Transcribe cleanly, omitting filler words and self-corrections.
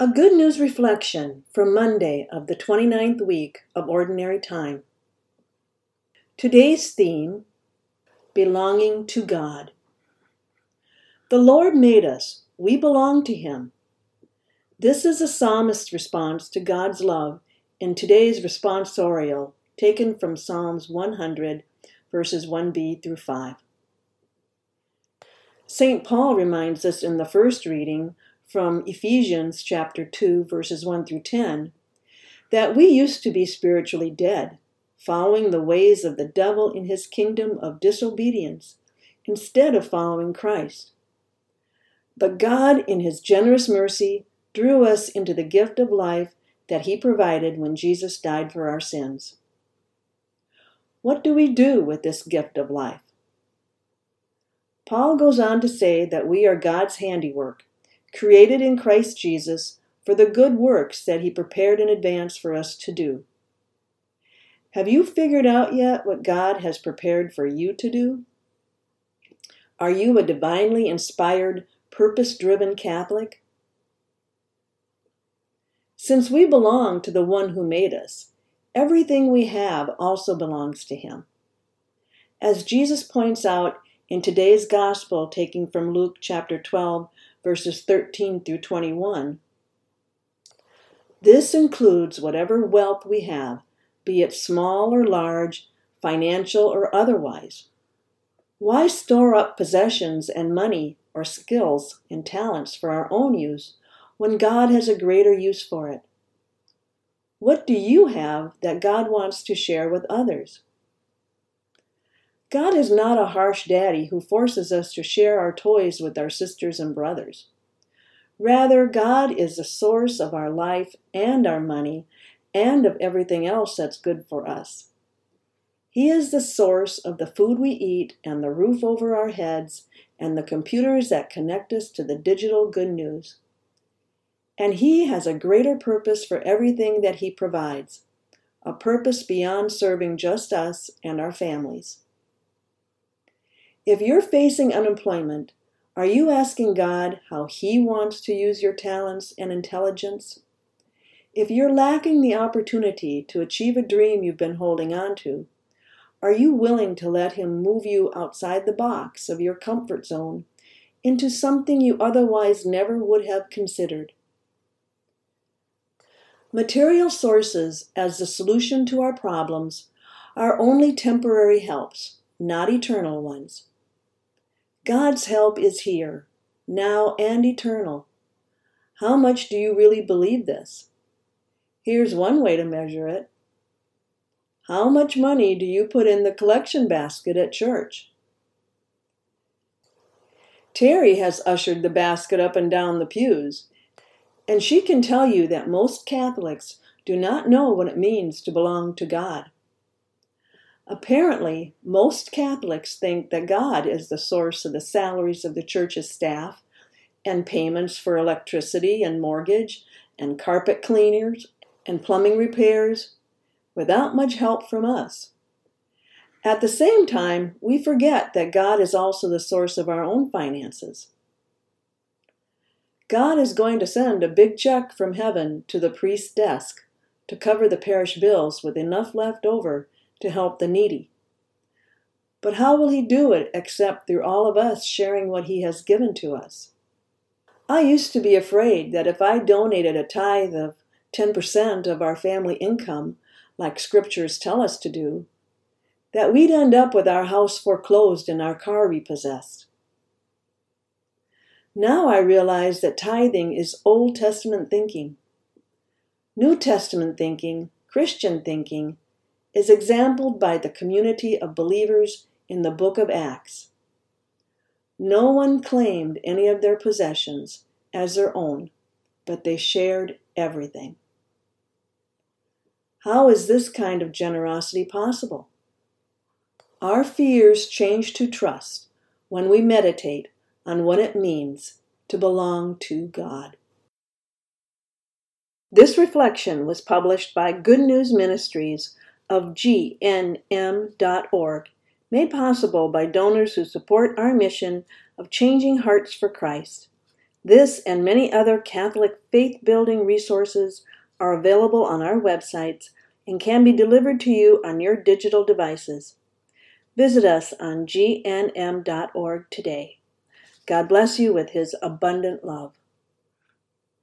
A Good News Reflection for Monday of the 29th week of Ordinary Time. Today's theme, Belonging to God. The Lord made us. We belong to Him. This is a psalmist's response to God's love in today's responsorial, taken from Psalms 100, verses 1b through 5. St. Paul reminds us in the first reading from Ephesians chapter 2, verses 1 through 10, that we used to be spiritually dead, following the ways of the devil in his kingdom of disobedience, instead of following Christ. But God, in His generous mercy, drew us into the gift of life that He provided when Jesus died for our sins. What do we do with this gift of life? Paul goes on to say that we are God's handiwork, created in Christ Jesus for the good works that He prepared in advance for us to do. Have you figured out yet what God has prepared for you to do? Are you a divinely inspired, purpose-driven Catholic? Since we belong to the One who made us, everything we have also belongs to Him. As Jesus points out in today's Gospel, taken from Luke chapter 12, verses 13 through 21, this includes whatever wealth we have, be it small or large, financial or otherwise. Why store up possessions and money or skills and talents for our own use when God has a greater use for it? What do you have that God wants to share with others? God is not a harsh daddy who forces us to share our toys with our sisters and brothers. Rather, God is the source of our life and our money and of everything else that's good for us. He is the source of the food we eat and the roof over our heads and the computers that connect us to the digital good news. And He has a greater purpose for everything that He provides, a purpose beyond serving just us and our families. If you're facing unemployment, are you asking God how He wants to use your talents and intelligence? If you're lacking the opportunity to achieve a dream you've been holding on to, are you willing to let Him move you outside the box of your comfort zone into something you otherwise never would have considered? Material sources as the solution to our problems are only temporary helps, not eternal ones. God's help is here, now and eternal. How much do you really believe this? Here's one way to measure it. How much money do you put in the collection basket at church? Terry has ushered the basket up and down the pews, and she can tell you that most Catholics do not know what it means to belong to God. Apparently, most Catholics think that God is the source of the salaries of the church's staff and payments for electricity and mortgage and carpet cleaners and plumbing repairs without much help from us. At the same time, we forget that God is also the source of our own finances. God is going to send a big check from heaven to the priest's desk to cover the parish bills with enough left over to help the needy. But how will He do it except through all of us sharing what He has given to us? I used to be afraid that if I donated a tithe of 10% of our family income, like scriptures tell us to do, that we'd end up with our house foreclosed and our car repossessed. Now I realize that tithing is Old Testament thinking. New Testament thinking, Christian thinking, is exampled by the community of believers in the book of Acts. No one claimed any of their possessions as their own, but they shared everything. How is this kind of generosity possible? Our fears change to trust when we meditate on what it means to belong to God. This reflection was published by Good News Ministries of GNM.org, made possible by donors who support our mission of changing hearts for Christ. This and many other Catholic faith-building resources are available on our websites and can be delivered to you on your digital devices. Visit us on gnm.org today. God bless you with His abundant love.